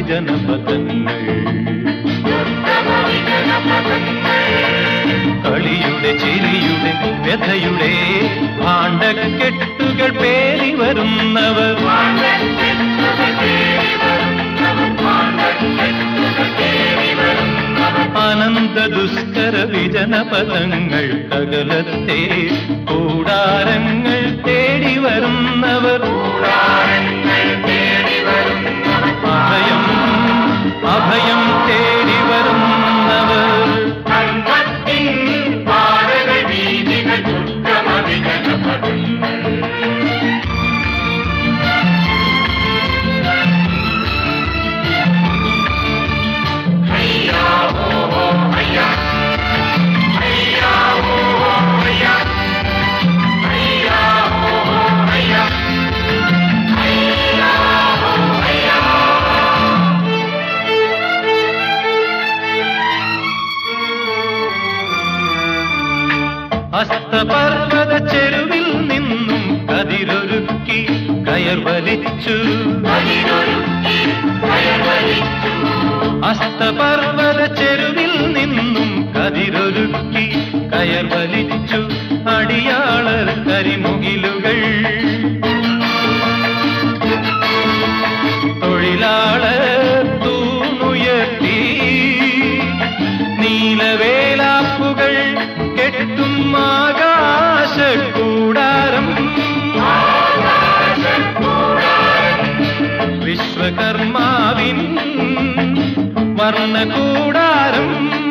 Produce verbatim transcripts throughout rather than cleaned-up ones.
വിജനപദങ്ങൾ. കളിയുടെ ചിരിയുടെ വ്യഥയുടെ ഭാണ്ഡക്കെട്ടുകൾ പേറി വരുന്നവർ. അനന്ത ദുഷ്കര വിജനപദങ്ങൾ കകലത്തെ കൂടാരങ്ങൾ തേടി വരുന്നവർ. അഭയം അഭയം തേടി വരുന്നവർ. അസ്തപർവത ചെരുവിൽ നിന്നും കതിരൊരുക്കി കയർ വലിച്ചു. അസ്തപർവത ചെരുവിൽ നിന്നും കതിരൊരുക്കി കയർ വലിച്ചു. അടിയാളർ കരിമുകിലുകൾ തൊഴിലാളർ തൂണുയർത്തി. നീലവേലാപ്പുകൾ കെട്ടും ആകാശക്കൂടാരം. വിശ്വകർമാവിൻ വർണ്ണകൂടാരം.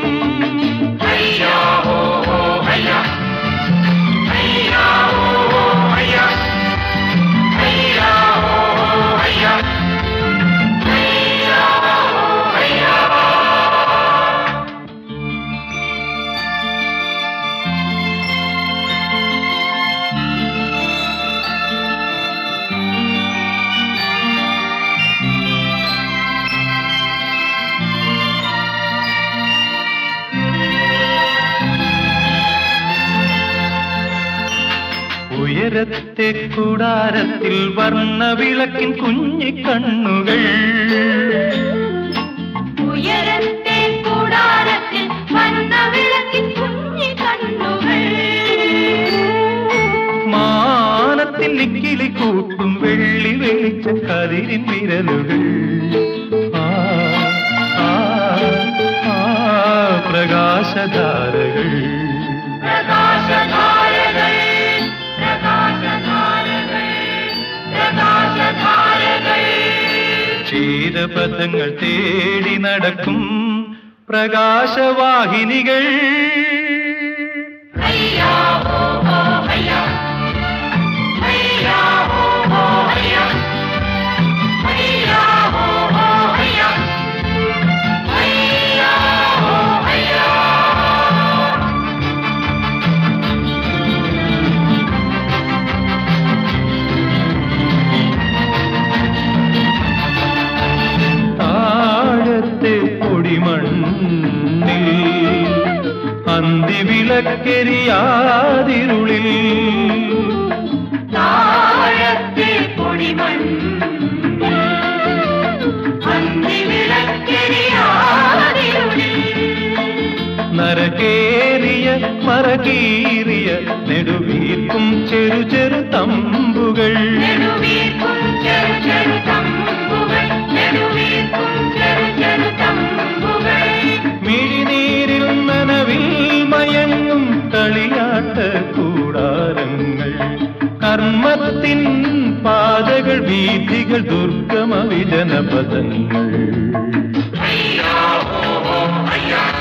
ഉയരത്തെ കൂടാരത്തിൽ വർണ്ണവിളക്കിൻ കുഞ്ഞിക്കണ്ണുകൾ. ഉയരത്തെ കൂടാരത്തിൽ വർണ്ണവിളക്കിൻ കുഞ്ഞിക്കണ്ണുകൾ. മാനത്തിൽ നിക്കിലി കൂട്ടും വെള്ളി വെളിച്ച കതിരിൻ വിരലുകൾ. ആ ആ ആ പ്രകാശധാരകൾ. പ്രകാശധാരകൾ ക്ഷീരപഥങ്ങൾ തേടി നടക്കും പ്രകാശവാഹിനികൾ. മണ്ണിൽ അന്തിവിളക്കെരിയാതിരുളിൽ. താഴത്തെ പൊടിമണ്ണിൽ അന്തിവിളക്കെരിയാതിരുളിൽ. നരകേറിയ മറകീറിയ നെടുവീർക്കും ചെറു ചെറു തമ്പുകൾ. നെടുവീർക്കും ചെറു ചെറു തമ്പുകൾ. നെടുവീർക്കും ചെറു ചെറു തമ്പുകൾ. മിഴിനീരിൽ നനവിൽ മയങ്ങും കളിയാട്ട കൂടാരങ്ങൾ. കർമ്മത്തിൻ പാതകൾ വീഥികൾ ദുർഗമ വിജനപദങ്ങൾ.